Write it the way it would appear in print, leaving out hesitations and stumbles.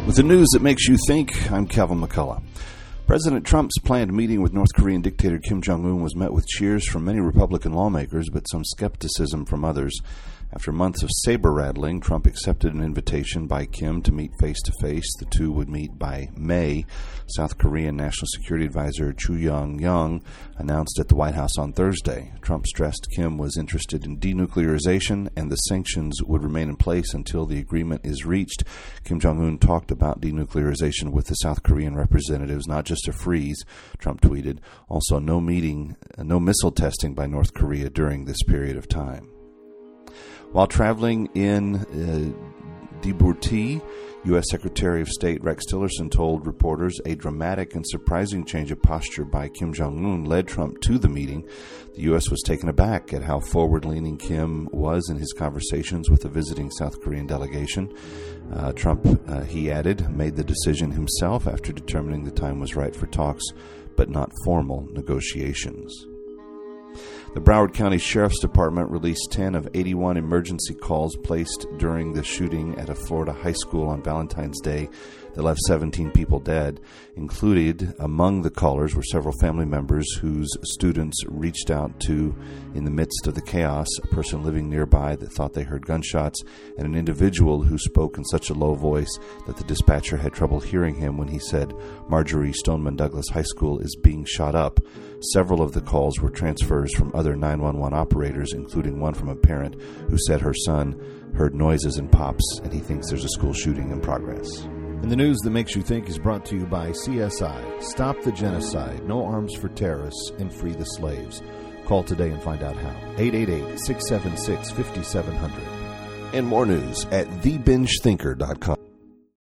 With the news that makes you think, I'm Calvin McCullough. President Trump's planned meeting with North Korean dictator Kim Jong-un was met with cheers from many Republican lawmakers, but some skepticism from others. After months of saber-rattling, Trump accepted an invitation by Kim to meet face-to-face. The two would meet by May. South Korean National Security Advisor Chu Young announced at the White House on Thursday. Trump stressed Kim was interested in denuclearization and the sanctions would remain in place until the agreement is reached. Kim Jong-un talked about denuclearization with the South Korean representatives, not just a freeze, Trump tweeted. Also, no missile testing by North Korea during this period of time. While traveling in Djibouti, U.S. Secretary of State Rex Tillerson told reporters a dramatic and surprising change of posture by Kim Jong-un led Trump to the meeting. The U.S. was taken aback at how forward-leaning Kim was in his conversations with the visiting South Korean delegation. Trump, he added, made the decision himself after determining the time was right for talks, but not formal negotiations. The Broward County Sheriff's Department released 10 of 81 emergency calls placed during the shooting at a Florida high school on Valentine's Day that left 17 people dead. Included among the callers were several family members whose students reached out to in the midst of the chaos, a person living nearby that thought they heard gunshots, and an individual who spoke in such a low voice that the dispatcher had trouble hearing him when he said, "Marjorie Stoneman Douglas High School is being shot up." Several of the calls were transfers from other 911 operators, including one from a parent who said her son heard noises and pops and he thinks there's a school shooting in progress. And the news that makes you think is brought to you by CSI. Stop the genocide, no arms for terrorists, and free the slaves. Call today and find out how. 888-676-5700. And more news at TheBingeThinker.com.